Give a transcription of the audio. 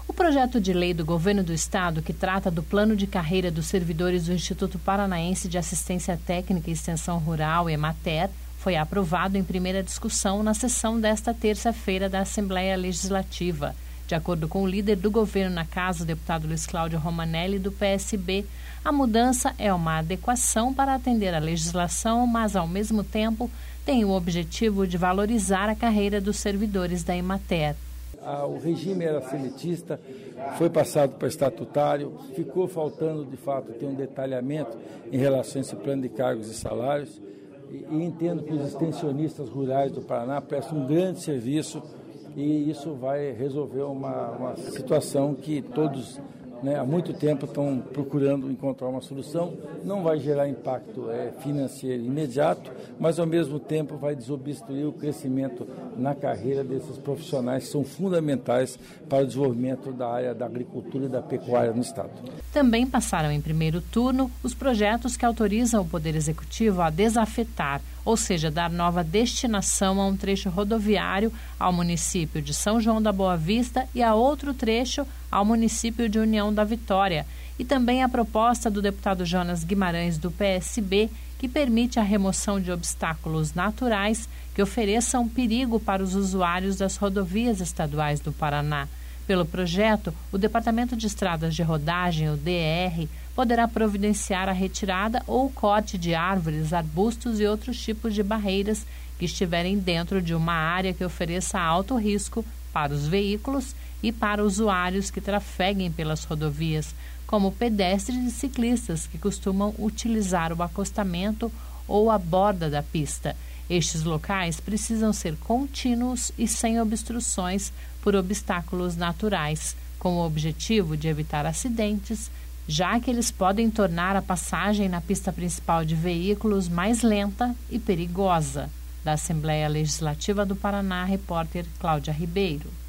O projeto de lei do Governo do Estado, que trata do plano de carreira dos servidores do Instituto Paranaense de Assistência Técnica e Extensão Rural, EMATER, foi aprovado em primeira discussão na sessão desta terça-feira da Assembleia Legislativa. De acordo com o líder do governo na casa, o deputado Luiz Cláudio Romanelli, do PSB, a mudança é uma adequação para atender à legislação, mas, ao mesmo tempo, tem o objetivo de valorizar a carreira dos servidores da EMATER. O regime era seletista, foi passado para estatutário, ficou faltando, de fato, ter um detalhamento em relação a esse plano de cargos e salários, e entendo que os extensionistas rurais do Paraná prestam um grande serviço e isso vai resolver uma situação que todos, há muito tempo estão procurando encontrar uma solução. Não vai gerar impacto financeiro imediato, mas ao mesmo tempo vai desobstruir o crescimento na carreira desses profissionais que são fundamentais para o desenvolvimento da área da agricultura e da pecuária no Estado. Também passaram em primeiro turno os projetos que autorizam o Poder Executivo a desafetar, ou seja, dar nova destinação a um trecho rodoviário ao município de São João da Boa Vista e a outro trecho ao município de União da Vitória. E também a proposta do deputado Jonas Guimarães, do PSB, que permite a remoção de obstáculos naturais que ofereçam perigo para os usuários das rodovias estaduais do Paraná. Pelo projeto, o Departamento de Estradas de Rodagem, o DR, poderá providenciar a retirada ou corte de árvores, arbustos e outros tipos de barreiras que estiverem dentro de uma área que ofereça alto risco para os veículos e para usuários que trafeguem pelas rodovias, como pedestres e ciclistas que costumam utilizar o acostamento ou a borda da pista. Estes locais precisam ser contínuos e sem obstruções por obstáculos naturais, com o objetivo de evitar acidentes, já que eles podem tornar a passagem na pista principal de veículos mais lenta e perigosa. Da Assembleia Legislativa do Paraná, repórter Cláudia Ribeiro.